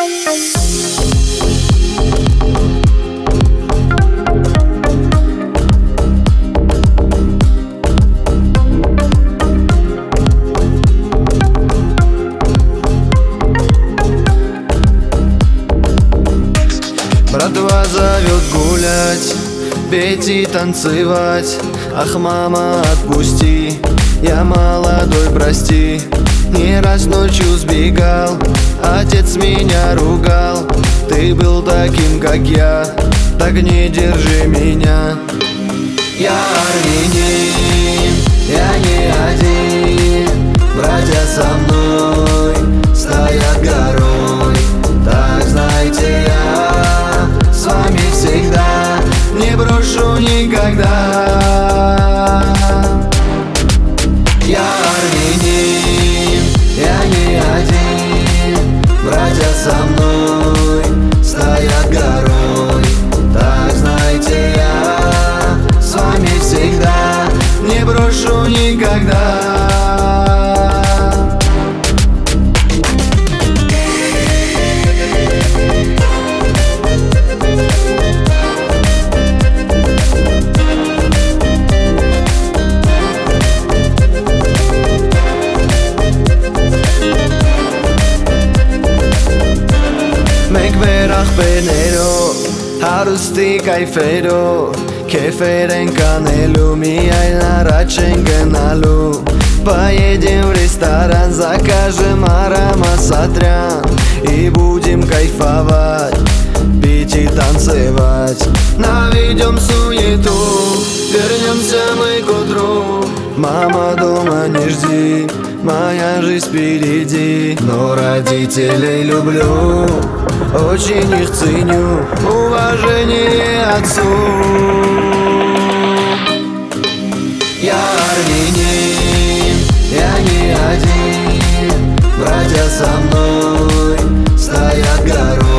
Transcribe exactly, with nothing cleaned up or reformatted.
Братва зовет гулять, петь и танцевать. Ах, мама, отпусти, я молодой, прости. Не раз ночью сбегал, отец меня ругал. Ты был таким, как я, так не держи меня. Я армянин, я не один. Братья со мной стоят горой. Так знайте, я с вами всегда, не брошу никогда. Я армянин, я не один. Братья со мной стоят горой. Так знайте, я с вами всегда, не брошу никогда. Մենք մեր աղբերներով հարուստի կայֆերով քեֆեր ենք անելու, միայն առաջ են գնալու. Поедем в ресторан, закажем аромасатрян и будем кайфовать, пить и танцевать. Наведем суету, вернемся мы к утру. Мама, дома не жди, моя жизнь впереди. Но родителей люблю, очень их ценю, уважение отцу. Я армянин, я не один. Братья со мной стоят горой.